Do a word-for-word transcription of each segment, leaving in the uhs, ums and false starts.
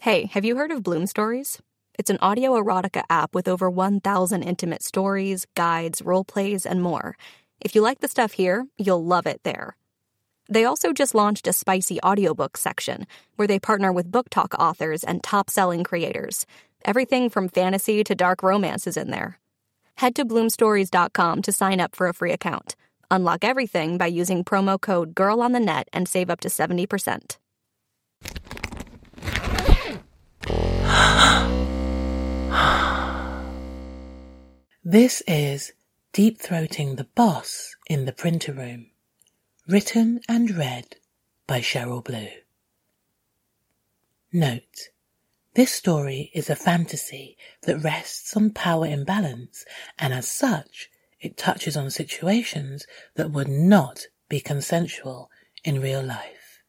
Hey, have you heard of Bloom Stories? It's an audio erotica app with over one thousand intimate stories, guides, role plays, and more. If you like the stuff here, you'll love it there. They also just launched a spicy audiobook section where they partner with book talk authors and top-selling creators. Everything from fantasy to dark romance is in there. Head to bloom stories dot com to sign up for a free account. Unlock everything by using promo code GIRLONTHENET and save up to seventy percent. This is Deep Throating the Boss in the Printer Room, written and read by Cheryl Blue. Note: this story is a fantasy that rests on power imbalance, and as such, it touches on situations that would not be consensual in real life.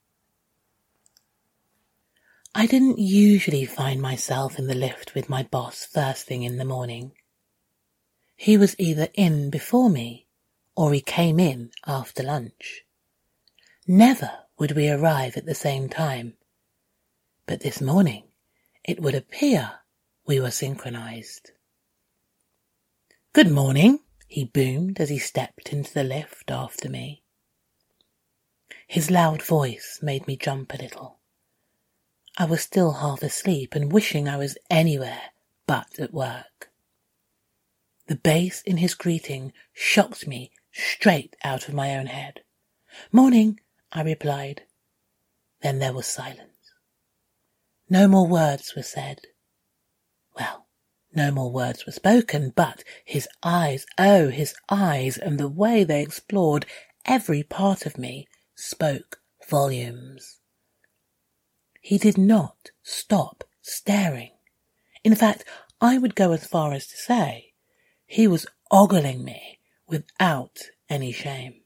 I didn't usually find myself in the lift with my boss first thing in the morning. He was either in before me, or he came in after lunch. Never would we arrive at the same time. But this morning, it would appear we were synchronized. "Good morning," he boomed as he stepped into the lift after me. His loud voice made me jump a little. I was still half asleep and wishing I was anywhere but at work. The bass in his greeting shocked me straight out of my own head. "Morning," I replied. Then there was silence. No more words were said. Well, no more words were spoken, but his eyes, oh, his eyes, and the way they explored every part of me spoke volumes. He did not stop staring. In fact, I would go as far as to say he was ogling me without any shame.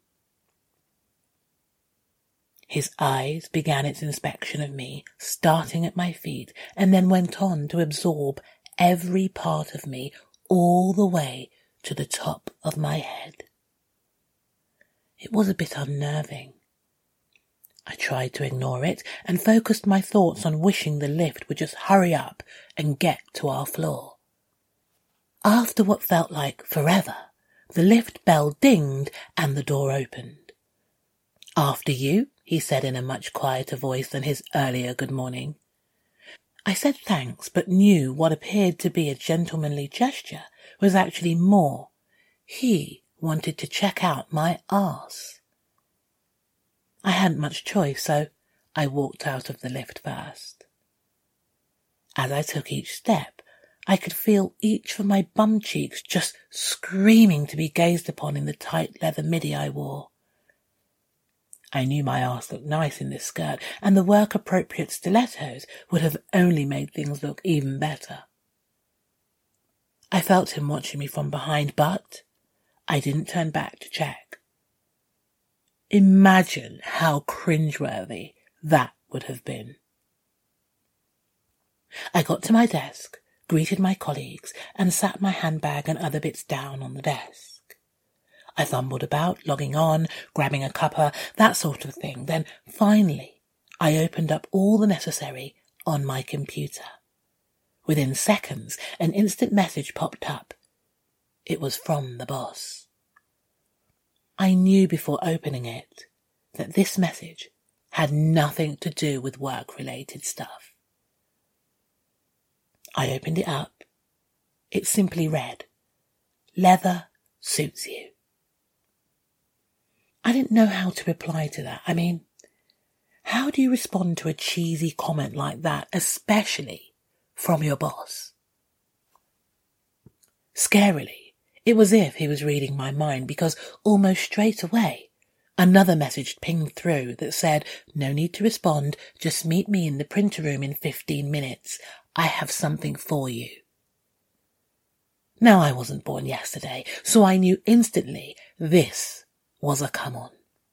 His eyes began its inspection of me, starting at my feet, and then went on to absorb every part of me all the way to the top of my head. It was a bit unnerving. I tried to ignore it and focused my thoughts on wishing the lift would just hurry up and get to our floor. After what felt like forever, the lift bell dinged and the door opened. "After you," he said in a much quieter voice than his earlier good morning. I said thanks, but knew what appeared to be a gentlemanly gesture was actually more. He wanted to check out my arse. I hadn't much choice, so I walked out of the lift first. As I took each step, I could feel each of my bum cheeks just screaming to be gazed upon in the tight leather midi I wore. I knew my arse looked nice in this skirt, and the work-appropriate stilettos would have only made things look even better. I felt him watching me from behind, but I didn't turn back to check. Imagine how cringeworthy that would have been. I got to my desk, greeted my colleagues, and sat my handbag and other bits down on the desk. I fumbled about, logging on, grabbing a cuppa, that sort of thing. Then, finally, I opened up all the necessary on my computer. Within seconds, an instant message popped up. It was from the boss. I knew before opening it that this message had nothing to do with work-related stuff. I opened it up. It simply read, "Leather suits you." I didn't know how to reply to that. I mean, how do you respond to a cheesy comment like that, especially from your boss? Scarily, it was as if he was reading my mind, because almost straight away, another message pinged through that said, "No need to respond, just meet me in the printer room in fifteen minutes. I have something for you." Now, I wasn't born yesterday, so I knew instantly this was a come-on.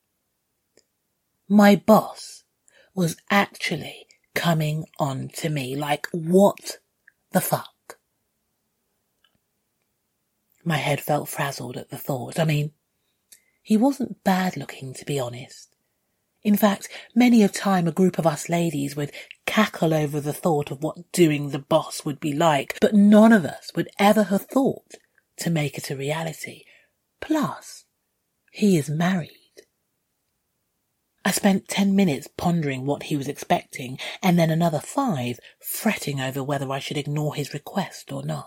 My boss was actually coming on to me. Like, what the fuck? My head felt frazzled at the thought. I mean, he wasn't bad looking, to be honest. In fact, many a time a group of us ladies would cackle over the thought of what doing the boss would be like, but none of us would ever have thought to make it a reality. Plus, he is married. I spent ten minutes pondering what he was expecting, and then another five fretting over whether I should ignore his request or not.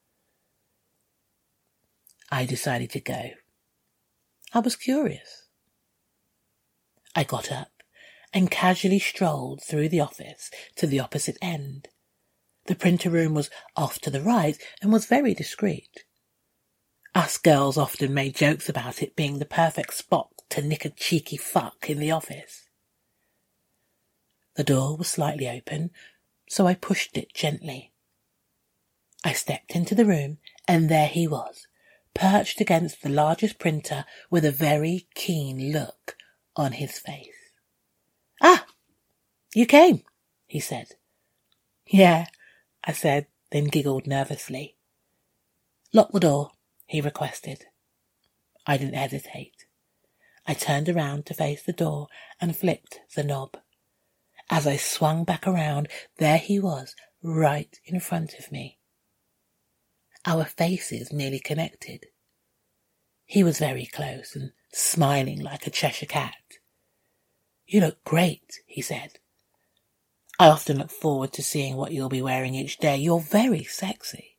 I decided to go. I was curious. I got up and casually strolled through the office to the opposite end. The printer room was off to the right and was very discreet. Us girls often made jokes about it being the perfect spot to nick a cheeky fuck in the office. The door was slightly open, so I pushed it gently. I stepped into the room, and there he was, perched against the largest printer with a very keen look on his face. "Ah, you came," he said. "Yeah," I said, then giggled nervously. "Lock the door," he requested. I didn't hesitate. I turned around to face the door and flicked the knob. As I swung back around, there he was, right in front of me. Our faces nearly connected. He was very close and smiling like a Cheshire cat. "You look great," he said. "I often look forward to seeing what you'll be wearing each day. You're very sexy."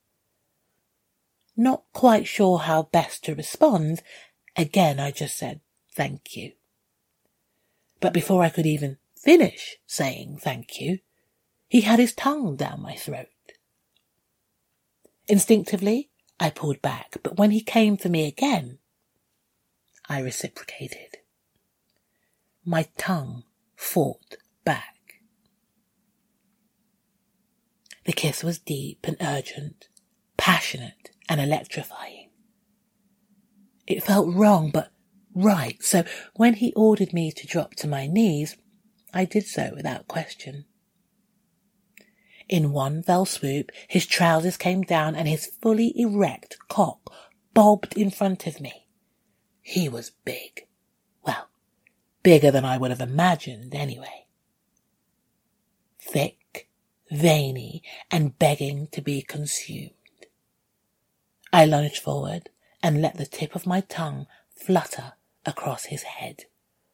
Not quite sure how best to respond, again I just said, "Thank you." But before I could even finish saying thank you, he had his tongue down my throat. Instinctively, I pulled back, but when he came for me again, I reciprocated. My tongue fought back. The kiss was deep and urgent, passionate and electrifying. It felt wrong, but right, so when he ordered me to drop to my knees, I did so without question. In one fell swoop, his trousers came down and his fully erect cock bobbed in front of me. He was big. Well, bigger than I would have imagined anyway. Thick, veiny, and begging to be consumed. I lunged forward and let the tip of my tongue flutter across his head.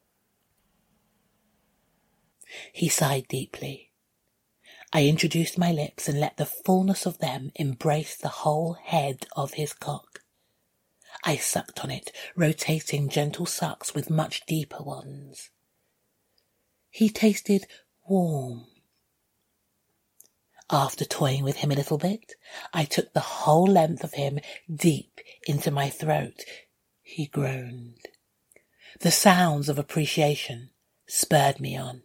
He sighed deeply. I introduced my lips and let the fullness of them embrace the whole head of his cock. I sucked on it, rotating gentle sucks with much deeper ones. He tasted warm. After toying with him a little bit, I took the whole length of him deep into my throat. He groaned. The sounds of appreciation spurred me on.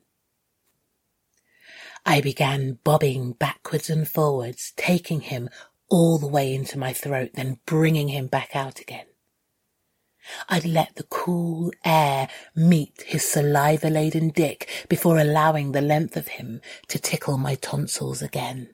I began bobbing backwards and forwards, taking him all the way into my throat, then bringing him back out again. I'd let the cool air meet his saliva-laden dick before allowing the length of him to tickle my tonsils again.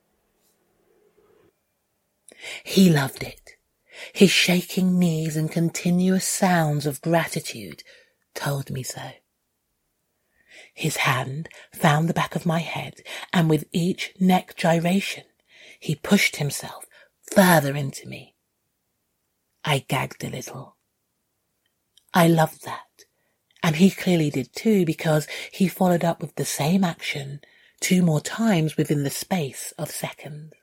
He loved it. His shaking knees and continuous sounds of gratitude told me so. His hand found the back of my head, and with each neck gyration, he pushed himself further into me. I gagged a little. I loved that, and he clearly did too, because he followed up with the same action two more times within the space of seconds.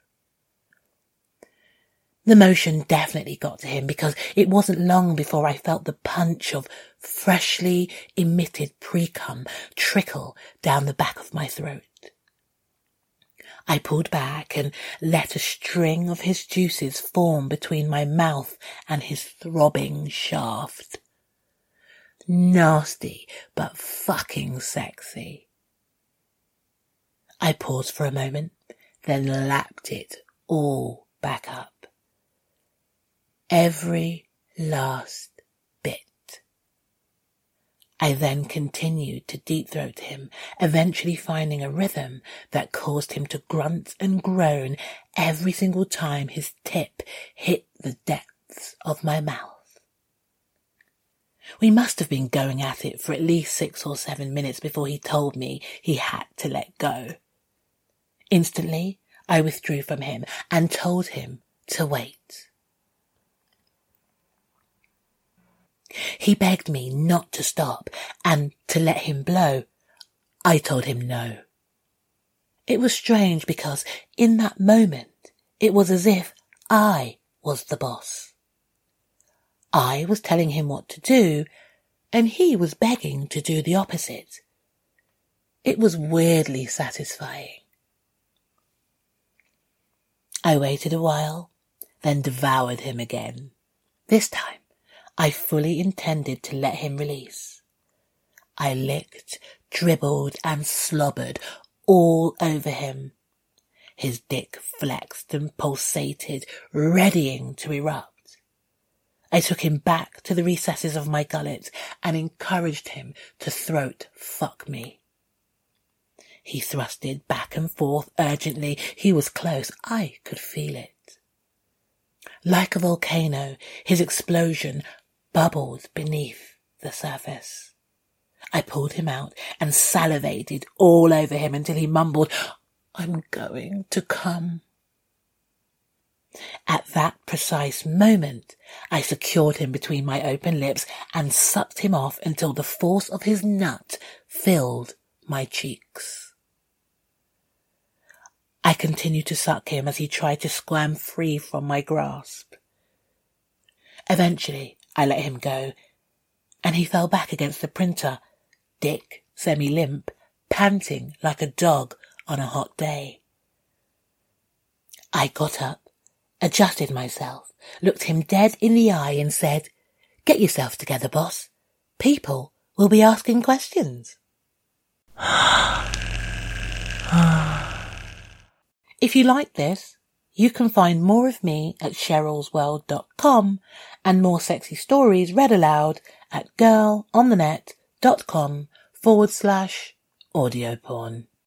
The motion definitely got to him, because it wasn't long before I felt the punch of freshly emitted pre-cum trickle down the back of my throat. I pulled back and let a string of his juices form between my mouth and his throbbing shaft. Nasty, but fucking sexy. I paused for a moment, then lapped it all back up. Every last bit. I then continued to deep-throat him, eventually finding a rhythm that caused him to grunt and groan every single time his tip hit the depths of my mouth. We must have been going at it for at least six or seven minutes before he told me he had to let go. Instantly, I withdrew from him and told him to wait. He begged me not to stop and to let him blow. I told him no. It was strange because in that moment, it was as if I was the boss. I was telling him what to do, and he was begging to do the opposite. It was weirdly satisfying. I waited a while, then devoured him again. This time, I fully intended to let him release. I licked, dribbled, and slobbered all over him. His dick flexed and pulsated, readying to erupt. I took him back to the recesses of my gullet and encouraged him to throat fuck me. He thrusted back and forth urgently. He was close. I could feel it. Like a volcano, his explosion bubbled beneath the surface. I pulled him out and salivated all over him until he mumbled, "I'm going to come." At that precise moment, I secured him between my open lips and sucked him off until the force of his nut filled my cheeks. I continued to suck him as he tried to squirm free from my grasp. Eventually, I let him go, and he fell back against the printer, dick semi-limp, panting like a dog on a hot day. I got up, adjusted myself, looked him dead in the eye and said, "Get yourself together, boss. People will be asking questions." If you like this, you can find more of me at cheryls world dot com and more sexy stories read aloud at girlonthenet.com forward slash audio porn.